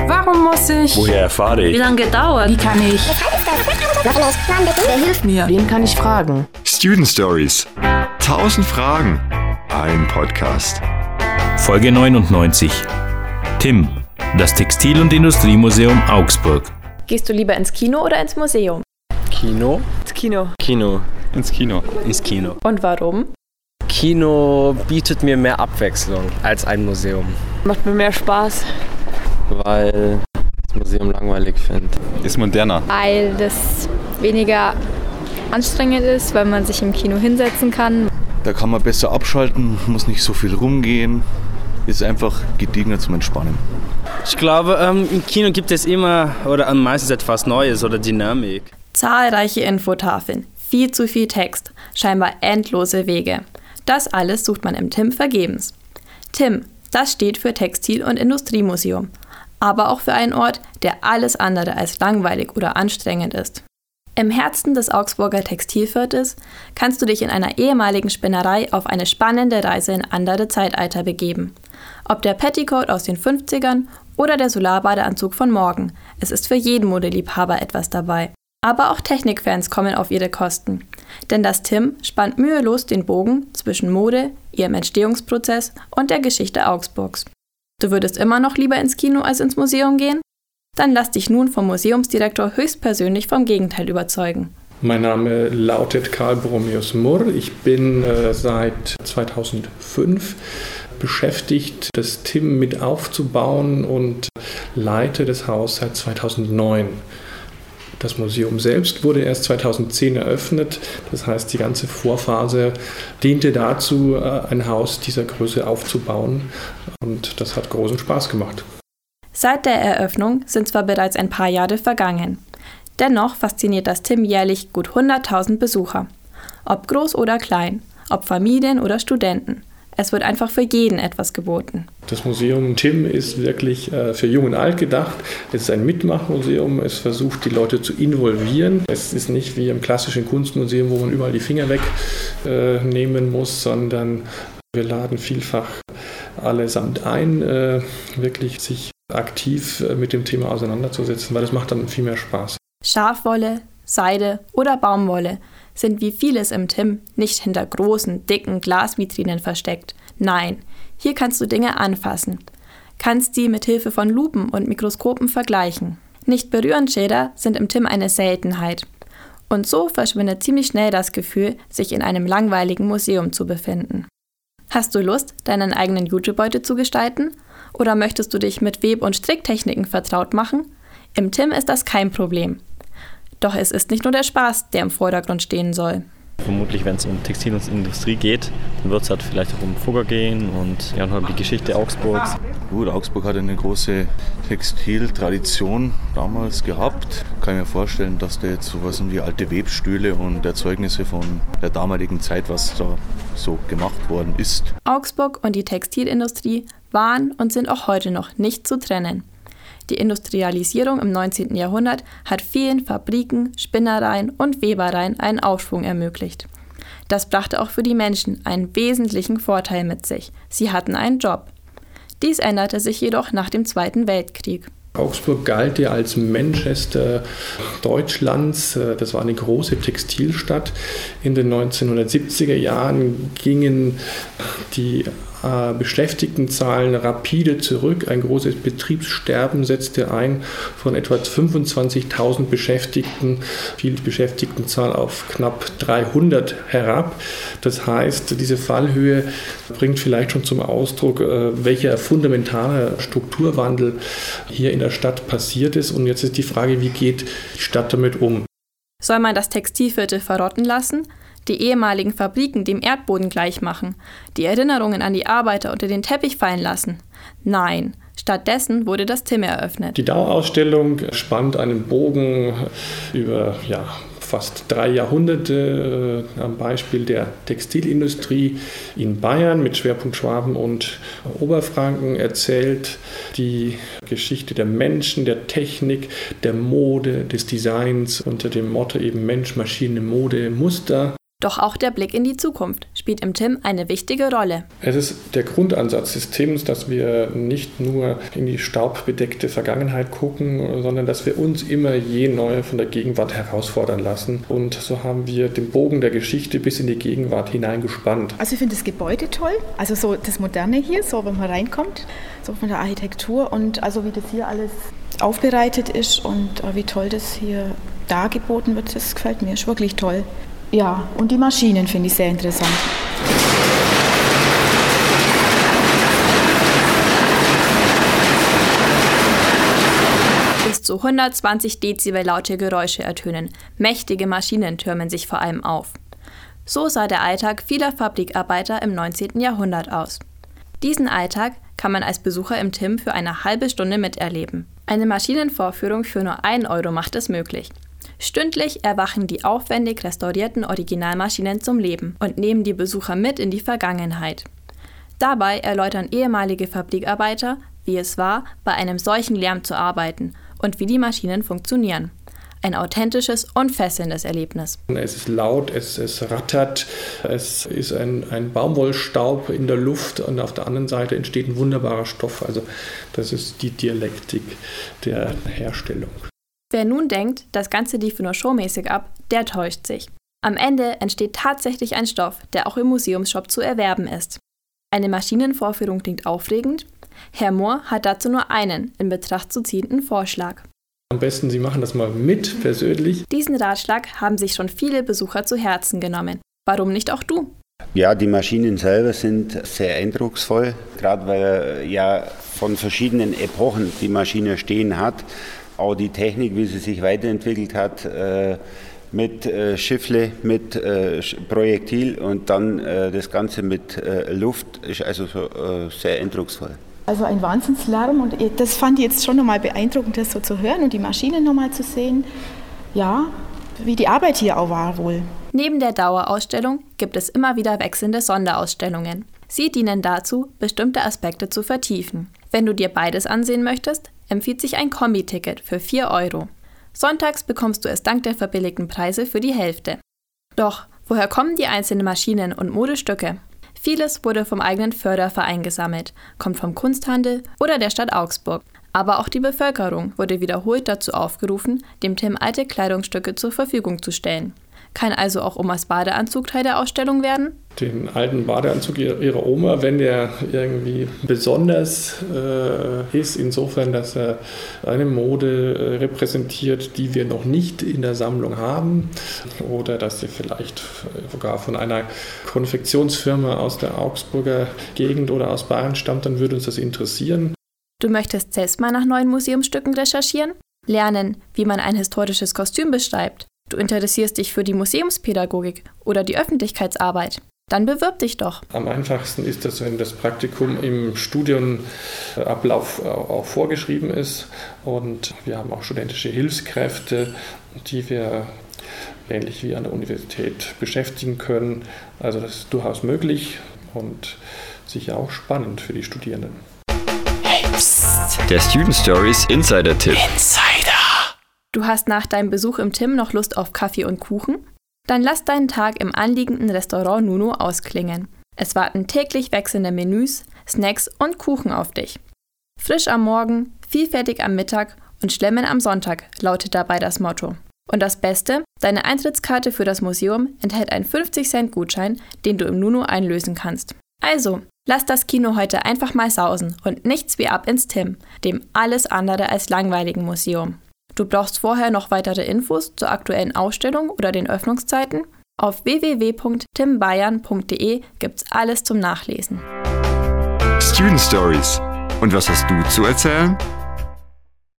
Warum muss ich? Woher erfahre ich? Wie lange dauert? Wie kann ich? Wer hilft mir? Wen kann ich fragen? Student Stories. 1000 Fragen. Ein Podcast. Folge 99. TIM, das Textil- und Industriemuseum Augsburg. Gehst du lieber ins Kino oder ins Museum? Kino. Ins Kino. Kino. Ins Kino. Ins Kino. Und warum? Kino bietet mir mehr Abwechslung als ein Museum. Macht mir mehr Spaß. Weil das Museum langweilig finde. Ist moderner. Weil das weniger anstrengend ist, weil man sich im Kino hinsetzen kann. Da kann man besser abschalten, muss nicht so viel rumgehen. Ist einfach gediegener zum Entspannen. Ich glaube, im Kino gibt es immer oder meistens etwas Neues oder Dynamik. Zahlreiche Infotafeln, viel zu viel Text, scheinbar endlose Wege. Das alles sucht man im TIM vergebens. TIM, das steht für Textil- und Industriemuseum, aber auch für einen Ort, der alles andere als langweilig oder anstrengend ist. Im Herzen des Augsburger Textilviertels kannst du dich in einer ehemaligen Spinnerei auf eine spannende Reise in andere Zeitalter begeben. Ob der Petticoat aus den 50ern oder der Solarbadeanzug von morgen, es ist für jeden Modeliebhaber etwas dabei. Aber auch Technikfans kommen auf ihre Kosten. Denn das TIM spannt mühelos den Bogen zwischen Mode, ihrem Entstehungsprozess und der Geschichte Augsburgs. Du würdest immer noch lieber ins Kino als ins Museum gehen? Dann lass dich nun vom Museumsdirektor höchstpersönlich vom Gegenteil überzeugen. Mein Name lautet Karl Borromäus Murr. Ich bin seit 2005 beschäftigt, das TIM mit aufzubauen und leite das Haus seit 2009. Das Museum selbst wurde erst 2010 eröffnet. Das heißt, die ganze Vorphase diente dazu, ein Haus dieser Größe aufzubauen. Und das hat großen Spaß gemacht. Seit der Eröffnung sind zwar bereits ein paar Jahre vergangen. Dennoch fasziniert das TIM jährlich gut 100.000 Besucher. Ob groß oder klein, ob Familien oder Studenten. Es wird einfach für jeden etwas geboten. Das Museum TIM ist wirklich für Jung und Alt gedacht. Es ist ein Mitmachmuseum. Es versucht, die Leute zu involvieren. Es ist nicht wie im klassischen Kunstmuseum, wo man überall die Finger wegnehmen muss, sondern wir laden vielfach allesamt ein, wirklich sich aktiv mit dem Thema auseinanderzusetzen, weil das macht dann viel mehr Spaß. Schafwolle, Seide oder Baumwolle sind wie vieles im TIM nicht hinter großen, dicken Glasvitrinen versteckt. Nein, hier kannst du Dinge anfassen. Kannst sie mit Hilfe von Lupen und Mikroskopen vergleichen. Nicht-Berühren-Schilder sind im TIM eine Seltenheit. Und so verschwindet ziemlich schnell das Gefühl, sich in einem langweiligen Museum zu befinden. Hast du Lust, deinen eigenen Jutebeutel zu gestalten? Oder möchtest du dich mit Web- und Stricktechniken vertraut machen? Im TIM ist das kein Problem. Doch es ist nicht nur der Spaß, der im Vordergrund stehen soll. Vermutlich, wenn es um Textil- und Industrie geht, dann wird es halt vielleicht auch um Fugger gehen und ja, um die Geschichte Augsburgs. Gut, Augsburg hat eine große Textiltradition damals gehabt. Kann ich mir vorstellen, dass da jetzt sowas wie alte Webstühle und Erzeugnisse von der damaligen Zeit, was da so gemacht worden ist. Augsburg und die Textilindustrie waren und sind auch heute noch nicht zu trennen. Die Industrialisierung im 19. Jahrhundert hat vielen Fabriken, Spinnereien und Webereien einen Aufschwung ermöglicht. Das brachte auch für die Menschen einen wesentlichen Vorteil mit sich. Sie hatten einen Job. Dies änderte sich jedoch nach dem Zweiten Weltkrieg. Augsburg galt ja als Manchester Deutschlands. Das war eine große Textilstadt. In den 1970er Jahren gingen die Beschäftigtenzahlen rapide zurück. Ein großes Betriebssterben setzte ein von etwa 25.000 Beschäftigten, die Beschäftigtenzahl auf knapp 300 herab. Das heißt, diese Fallhöhe bringt vielleicht schon zum Ausdruck, welcher fundamentale Strukturwandel hier in der Stadt passiert ist. Und jetzt ist die Frage, wie geht die Stadt damit um? Soll man das Textilviertel verrotten lassen? Die ehemaligen Fabriken dem Erdboden gleichmachen, die Erinnerungen an die Arbeiter unter den Teppich fallen lassen? Nein, stattdessen wurde das TIM eröffnet. Die Dauerausstellung spannt einen Bogen über fast 3 Jahrhunderte am Beispiel der Textilindustrie in Bayern mit Schwerpunkt Schwaben und Oberfranken, erzählt die Geschichte der Menschen, der Technik, der Mode, des Designs unter dem Motto eben Mensch, Maschine, Mode, Muster. Doch auch der Blick in die Zukunft spielt im TIM eine wichtige Rolle. Es ist der Grundansatz des TIMs, dass wir nicht nur in die staubbedeckte Vergangenheit gucken, sondern dass wir uns immer je neu von der Gegenwart herausfordern lassen. Und so haben wir den Bogen der Geschichte bis in die Gegenwart hineingespannt. Also ich finde das Gebäude toll, also so das Moderne hier, so wenn man reinkommt, so von der Architektur und also wie das hier alles aufbereitet ist und wie toll das hier dargeboten wird, das gefällt mir, ist wirklich toll. Ja, und die Maschinen finde ich sehr interessant. Bis zu 120 Dezibel laute Geräusche ertönen. Mächtige Maschinen türmen sich vor allem auf. So sah der Alltag vieler Fabrikarbeiter im 19. Jahrhundert aus. Diesen Alltag kann man als Besucher im TIM für eine halbe Stunde miterleben. Eine Maschinenvorführung für nur 1 Euro macht es möglich. Stündlich erwachen die aufwendig restaurierten Originalmaschinen zum Leben und nehmen die Besucher mit in die Vergangenheit. Dabei erläutern ehemalige Fabrikarbeiter, wie es war, bei einem solchen Lärm zu arbeiten und wie die Maschinen funktionieren. Ein authentisches und fesselndes Erlebnis. Es ist laut, es rattert, es ist ein Baumwollstaub in der Luft und auf der anderen Seite entsteht ein wunderbarer Stoff. Also das ist die Dialektik der Herstellung. Wer nun denkt, das Ganze liefe nur showmäßig ab, der täuscht sich. Am Ende entsteht tatsächlich ein Stoff, der auch im Museumsshop zu erwerben ist. Eine Maschinenvorführung klingt aufregend? Herr Mohr hat dazu nur einen in Betracht zu ziehenden Vorschlag. Am besten, Sie machen das mal mit, persönlich. Diesen Ratschlag haben sich schon viele Besucher zu Herzen genommen. Warum nicht auch du? Ja, die Maschinen selber sind sehr eindrucksvoll, gerade weil ja von verschiedenen Epochen die Maschine stehen hat. Auch die Technik, wie sie sich weiterentwickelt hat, mit Schiffle, mit Projektil und dann das Ganze mit Luft, ist also sehr eindrucksvoll. Also ein Wahnsinnslärm und das fand ich jetzt schon nochmal beeindruckend, das so zu hören und die Maschinen nochmal zu sehen. Ja, wie die Arbeit hier auch war wohl. Neben der Dauerausstellung gibt es immer wieder wechselnde Sonderausstellungen. Sie dienen dazu, bestimmte Aspekte zu vertiefen. Wenn du dir beides ansehen möchtest, empfiehlt sich ein Kombi-Ticket für 4 Euro. Sonntags bekommst du es dank der verbilligten Preise für die Hälfte. Doch, woher kommen die einzelnen Maschinen und Modestücke? Vieles wurde vom eigenen Förderverein gesammelt, kommt vom Kunsthandel oder der Stadt Augsburg. Aber auch die Bevölkerung wurde wiederholt dazu aufgerufen, dem TIM alte Kleidungsstücke zur Verfügung zu stellen. Kann also auch Omas Badeanzug Teil der Ausstellung werden? Den alten Badeanzug ihrer Oma, wenn der irgendwie besonders ist, insofern, dass er eine Mode repräsentiert, die wir noch nicht in der Sammlung haben, oder dass sie vielleicht sogar von einer Konfektionsfirma aus der Augsburger Gegend oder aus Bayern stammt, dann würde uns das interessieren. Du möchtest selbst mal nach neuen Museumsstücken recherchieren? Lernen, wie man ein historisches Kostüm beschreibt? Du interessierst dich für die Museumspädagogik oder die Öffentlichkeitsarbeit? Dann bewirb dich doch. Am einfachsten ist das, wenn das Praktikum im Studienablauf auch vorgeschrieben ist. Und wir haben auch studentische Hilfskräfte, die wir ähnlich wie an der Universität beschäftigen können. Also das ist durchaus möglich und sicher auch spannend für die Studierenden. Hey, psst. Der Student Stories Insider-Tipp. Du hast nach deinem Besuch im TIM noch Lust auf Kaffee und Kuchen? Dann lass deinen Tag im anliegenden Restaurant Nuno ausklingen. Es warten täglich wechselnde Menüs, Snacks und Kuchen auf dich. Frisch am Morgen, vielfältig am Mittag und Schlemmen am Sonntag lautet dabei das Motto. Und das Beste, deine Eintrittskarte für das Museum enthält einen 50-Cent-Gutschein, den du im Nuno einlösen kannst. Also, lass das Kino heute einfach mal sausen und nichts wie ab ins TIM, dem alles andere als langweiligen Museum. Du brauchst vorher noch weitere Infos zur aktuellen Ausstellung oder den Öffnungszeiten? Auf www.timbayern.de gibt's alles zum Nachlesen. Student Stories. Und was hast du zu erzählen?